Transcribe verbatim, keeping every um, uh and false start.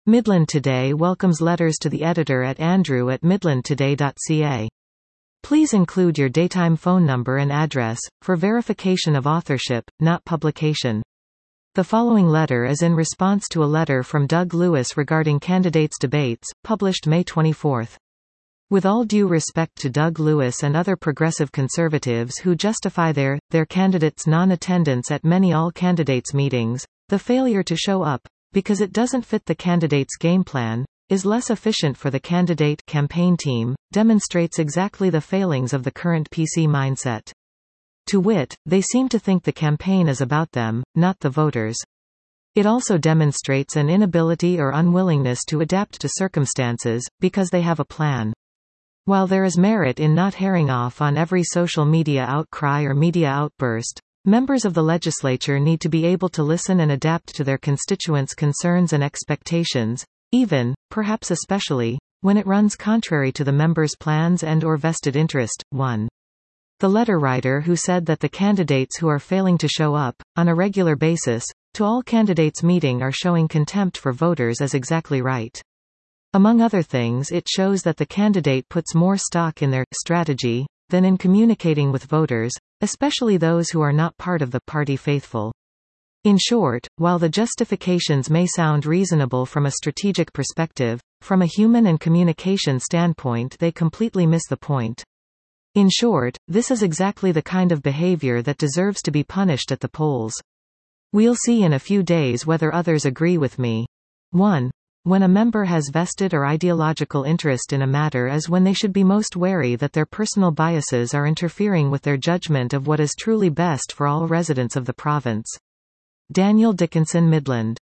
Midland Today welcomes letters to the editor at andrew at midland today dot c a. Please include your daytime phone number and address, for verification of authorship, not publication. The following letter is in response to a letter from Doug Lewis regarding candidates' debates, published May twenty-fourth. With all due respect to Doug Lewis and other progressive conservatives who justify their, their candidates' non-attendance at many all-candidates meetings, the failure to show up, because it doesn't fit the candidate's game plan, is less efficient for the candidate campaign team, demonstrates exactly the failings of the current P C mindset. To wit, they seem to think the campaign is about them, not the voters. It also demonstrates an inability or unwillingness to adapt to circumstances, because they have a plan. While there is merit in not herring off on every social media outcry or media outburst, members of the legislature need to be able to listen and adapt to their constituents' concerns and expectations, even, perhaps especially, when it runs contrary to the members' plans and or vested interest. one. The letter writer who said that the candidates who are failing to show up, on a regular basis, to all candidates meeting are showing contempt for voters is exactly right. Among other things, it shows that the candidate puts more stock in their strategy than in communicating with voters, especially those who are not part of the party faithful. In short, while the justifications may sound reasonable from a strategic perspective, from a human and communication standpoint they completely miss the point. In short, this is exactly the kind of behavior that deserves to be punished at the polls. We'll see in a few days whether others agree with me. one. When a member has vested or ideological interest in a matter is when they should be most wary that their personal biases are interfering with their judgment of what is truly best for all residents of the province. Daniel Dickinson, Midland.